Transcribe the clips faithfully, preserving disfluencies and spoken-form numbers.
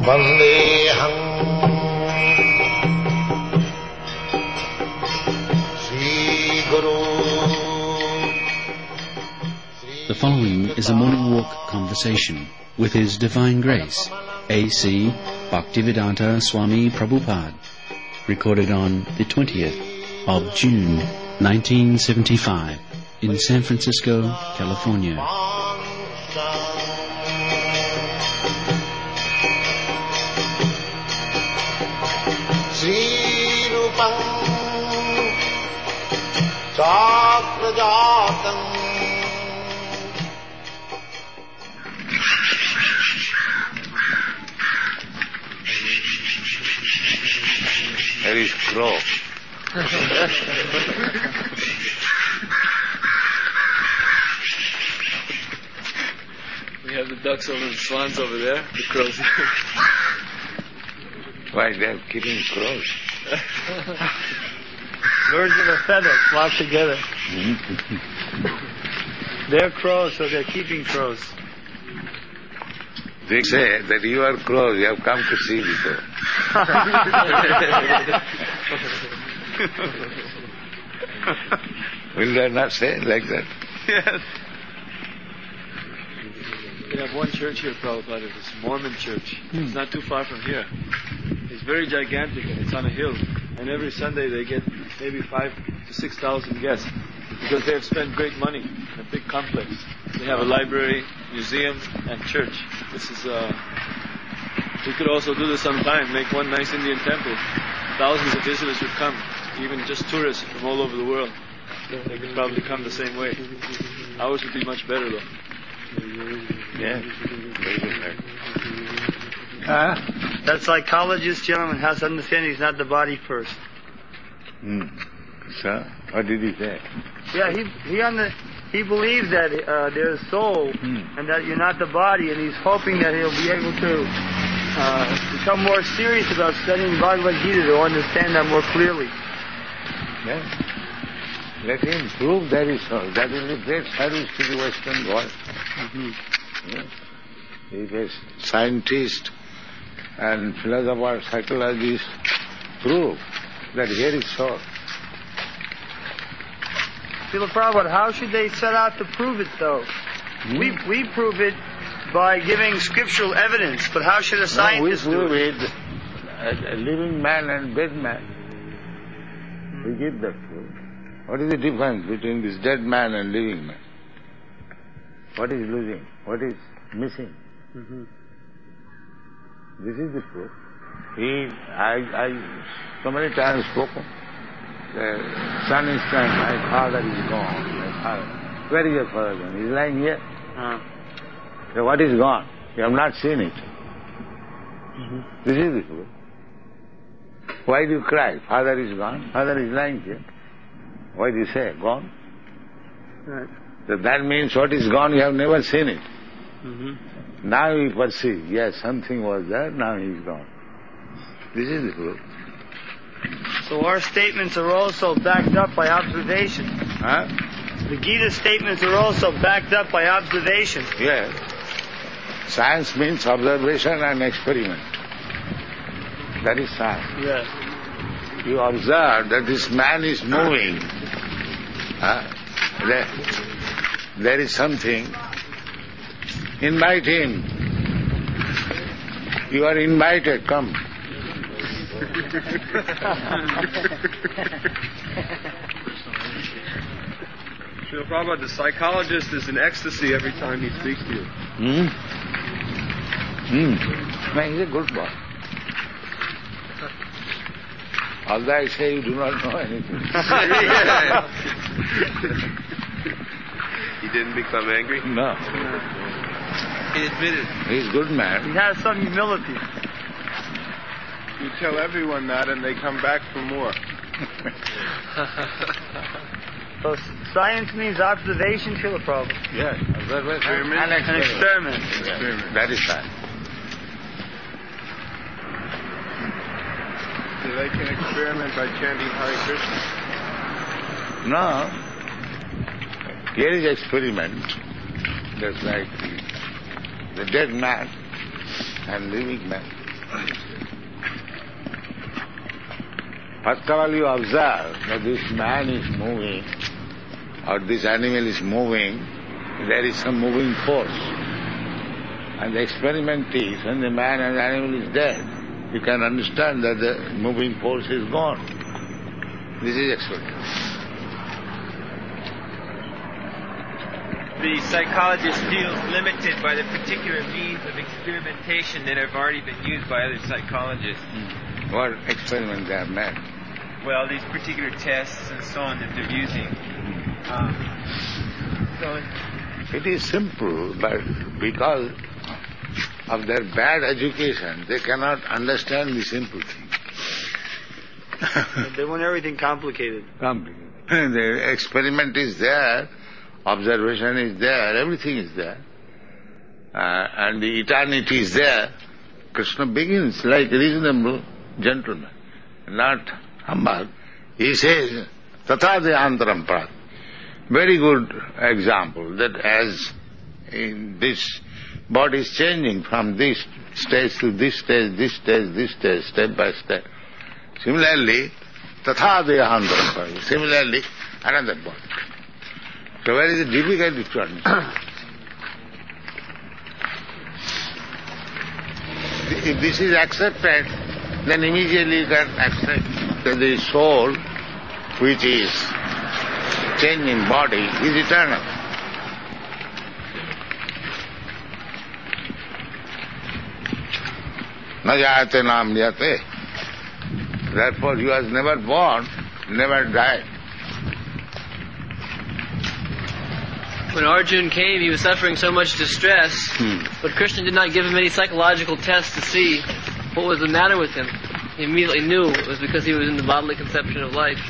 Vandeham Sri Guru. The following is a morning walk conversation with His Divine Grace, A C Bhaktivedanta Swami Prabhupada, recorded on the twentieth of June, nineteen seventy-five, in San Francisco, California. Sri Rupam Chakrajatam There is crow. We have the ducks over the swans over there, the crows here. Why they are keeping crows? Birds of a feather flock together. They're crows, so they're keeping crows. They say that you are crows, you have come to see before. Will they not say like that? Yes. We have one church here, Prabhupada. It's a Mormon church. Hmm. It's not too far from here. It's very gigantic and it's on a hill. And every Sunday they get maybe five to six thousand guests because they have spent great money in a big complex. They have a library, museum, and church. This is, uh, we could also do this sometime, make one nice Indian temple. Thousands of visitors would come, even just tourists from all over the world. They could probably come the same way. Ours would be much better though. Yeah, very good. Uh, that psychologist gentleman has to understand he's not the body first. Hmm. So, what did he say? Yeah, he he under, he believes that uh, there's a soul hmm. and that you're not the body, and he's hoping that he'll be able to uh, become more serious about studying Bhagavad Gita to understand that more clearly. Yeah. Let him prove there is soul. That will be great service to the Western world. Mm-hmm. Yes. If a scientist and philosopher, psychologist prove that here is soul. Srila Prabhupada, how should they set out to prove it though? Hmm? We we prove it by giving scriptural evidence, but how should a scientist no, we do prove it? it? A, a living man and dead man. We give that proof. What is the difference between this dead man and living man? What is losing? What is missing? Mm-hmm. This is the proof. He, I, I, so many times spoken. The son is crying, my father is gone. My father. Where is your father gone? He is lying here. Uh. So what is gone? You have not seen it. Mm-hmm. This is the proof. Why do you cry? Father is gone. Father is lying here. Why do you say gone? Right. So that means what is gone, you have never seen it. Mm-hmm. Now you perceive, yes, something was there, now he is gone. This is the proof. So our statements are also backed up by observation. Huh? The Gita statements are also backed up by observation. Yes. Science means observation and experiment. That is science. Yes. You observe that this man is moving. Huh? There, there is something. Invite him. You are invited, come. Srila Prabhupada, the psychologist is in ecstasy every time he speaks to you. Hmm? Hmm. No, he's a good boy. Although I say you do not know anything. He didn't become angry? No. He admitted. He's a good man. He has some humility. You tell everyone that and they come back for more. So science means observation, Srila Prabhupada. Yes, observation and An experiment. experiment. That is science. So they can experiment by chanting Hare Krishna. No. Here is experiment. Just like the, the dead man and living man. First of all, you observe that this man is moving, or this animal is moving, there is some moving force. And the experiment is, when the man and the animal is dead, you can understand that the moving force is gone. This is experiment. The psychologist feels limited by the particular means of experimentation that have already been used by other psychologists. Mm. What experiment they have made? Well, these particular tests and so on that they're using. Mm. Uh, so it is simple, but because of their bad education, they cannot understand the simple thing. They want everything complicated. Complicated. The experiment is there, observation is there, everything is there. Uh, and the eternity is there. Krishna begins like a reasonable gentleman, not humble. He says, Tatha deyantaram prat. Very good example that as in this body is changing from this stage to this stage, this stage, this stage, step by step. Similarly, Tatha deyantaram prat. Similarly, another body. So where is the difficulty to understand? If this is accepted, then immediately you can accept that the soul, which is changing body, is eternal. Na jayate na amriyate. Therefore he was never born, never died. When Arjuna came, he was suffering so much distress, Hmm. but Krishna did not give him any psychological tests to see what was the matter with him. He immediately knew it was because he was in the bodily conception of life.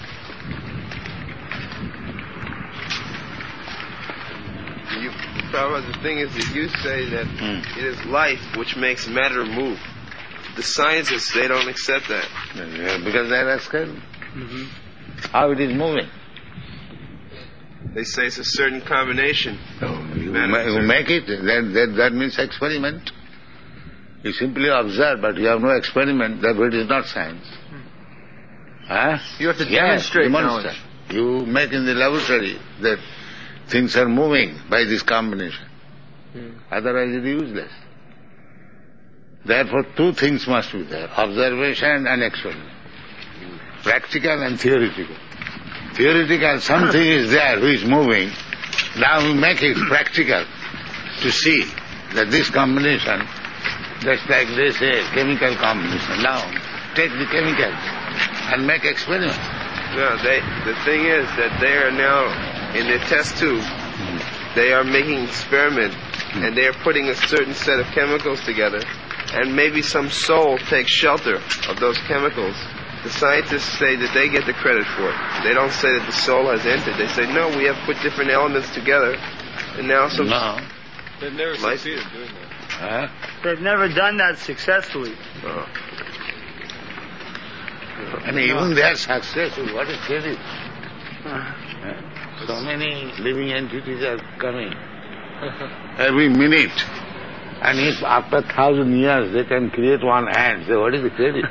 You, Prabhupada, the thing is that you say that Hmm. it is life which makes matter move. The scientists, they don't accept that. Yeah, because they are scared. Mm-hmm. How it is moving. They say it's a certain combination. Oh, you, Matter ma- is you certain. make it, that, that, that means experiment. You simply observe, but you have no experiment, therefore it is not science. Huh? you have to Yes, demonstrate demonstrate. knowledge. You make in the laboratory that things are moving by this combination. Hmm. Otherwise it is useless. Therefore two things must be there, observation and experiment. Practical and theoretical. Theoretical, something is there who is moving. Now we make it practical to see that this combination, just like they say, chemical combination. Now take the chemicals and make experiments. No, they, the thing is that they are now in the test tube. They are making experiment, and they are putting a certain set of chemicals together, and maybe some soul takes shelter of those chemicals. The scientists say that they get the credit for it. They don't say that the soul has entered. They say, no, we have put different elements together, and now some... No. They've never Life- succeeded doing that. Huh? They've never done that successfully. Oh. And even they are successful, what is credit? So many living entities are coming every minute. And if after a thousand years they can create one ant, say, what is the credit?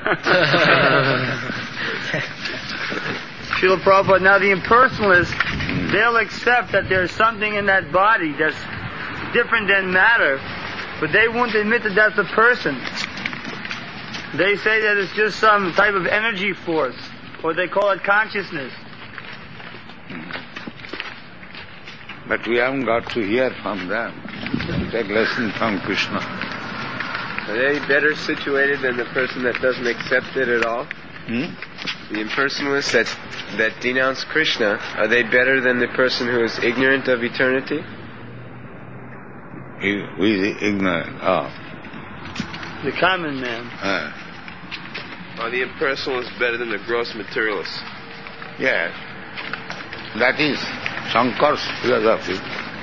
Srila Prabhupada, now the impersonalists, they'll accept that there's something in that body that's different than matter, but they won't admit that that's a person. They say that it's just some type of energy force, or they call it consciousness. But we haven't got to hear from them. Take lesson from Krishna. Are they better situated than the person that doesn't accept it at all? Hmm? The impersonalists that, that denounce Krishna, are they better than the person who is ignorant of eternity? He, who is ignorant? Oh. The common man. Uh, Are the impersonalists better than the gross materialists? yes. That is Shankar's philosophy.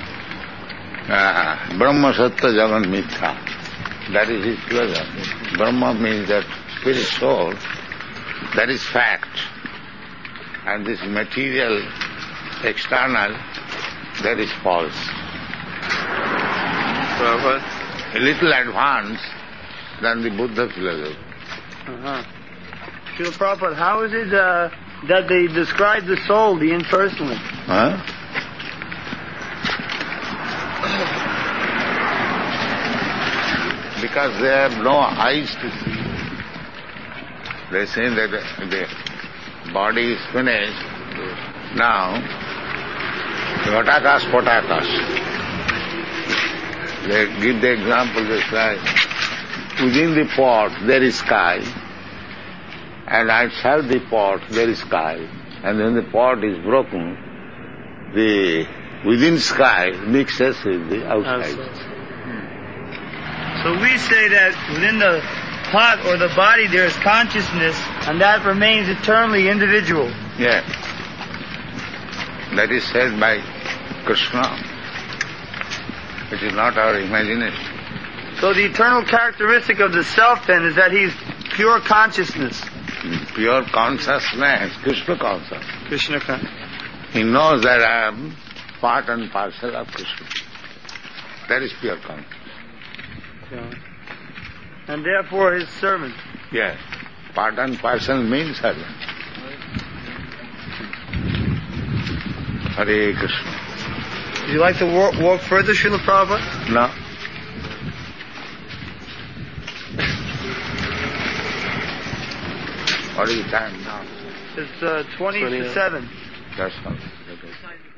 Uh, Brahma Sattva Jagan Mithya. That is his philosophy. Brahma means that spirit soul, that is fact. And this material, external, that is false. Prabhupada? A little advance, than the Buddha philosophy. Uh-huh. Srila Prabhupada, how is it uh, that they describe the soul, the impersonally? Huh? Because they have no eyes to see. They say that the body is finished. Now, Ghatakas, Potakas. They give the example, they say, within the pot there is sky, and outside the pot there is sky, and when the pot is broken, the within sky mixes with the outside. outside. So we say that within the pot or the body there is consciousness, and that remains eternally individual. Yeah. That is said by Krishna. It is not our imagination. So the eternal characteristic of the self then is that he's pure consciousness. Pure consciousness, Krishna consciousness. Krishna consciousness. He knows that I am part and parcel of Krishna. That is pure consciousness. Yeah. And therefore his servant. Yes. Part and parcel means servant. Hare Krishna. Would you like to walk, walk further, Srila Prabhupada? No. What is the time now? It's uh, twenty to seven. That's all.